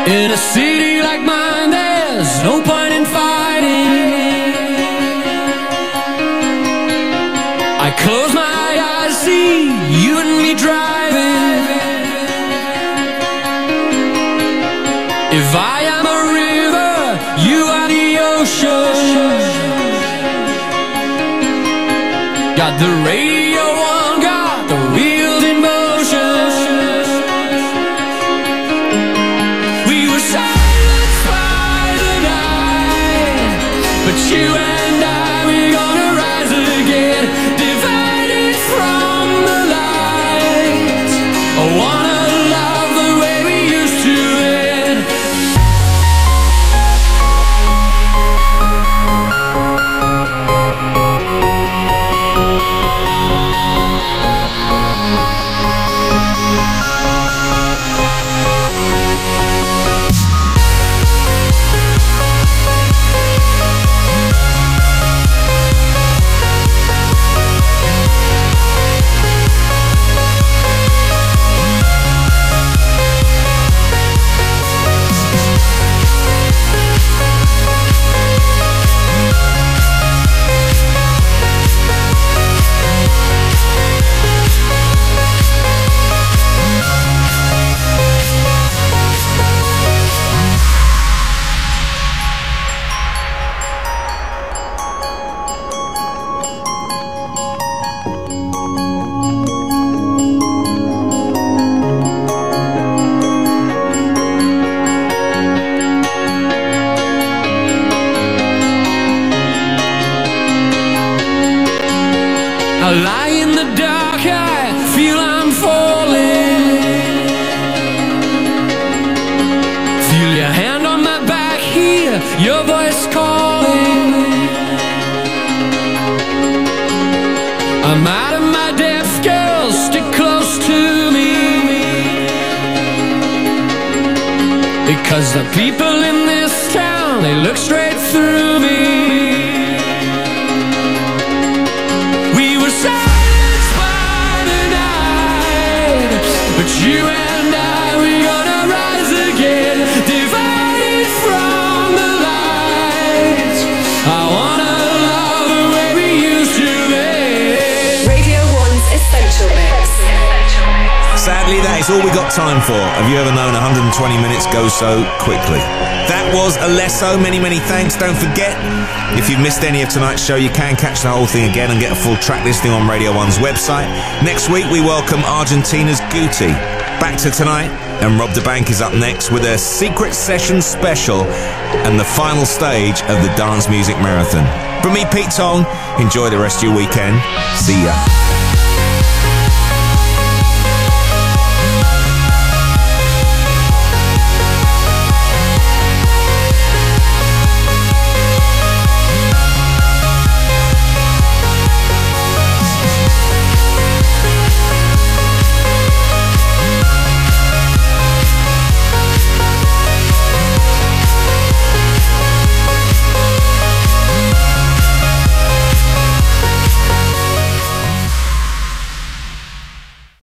In a city like mine, there's no point in fighting. I close my eyes, see you and me driving. If I am a river, you are the ocean. Got the radio on, got the wheels in motion. We were silenced by the night, but you and I, we're gonna rise again, divided from the light. I wanna love the way we used to then. I lie in the dark, I feel I'm falling. Feel your hand on my back, hear your voice calling. I'm out of my depth, girl, stick close to me. Because the people in this town, they look straight through me. But you and I, we're gonna rise again, divided from the light. I wanna love the way we used to be. Radio 1's Essential Mix. Sadly, that is all we got time for. Have you ever known 120 minutes go so quickly? That was Alesso. Many, many thanks. Don't forget, if you've missed any of tonight's show, you can catch the whole thing again and get a full track listing on Radio 1's website. Next week, we welcome Argentina's Guti. Back to tonight, and Rob da Bank is up next with a Secret Session special and the final stage of the Dance Music Marathon. From me, Pete Tong, enjoy the rest of your weekend. See ya.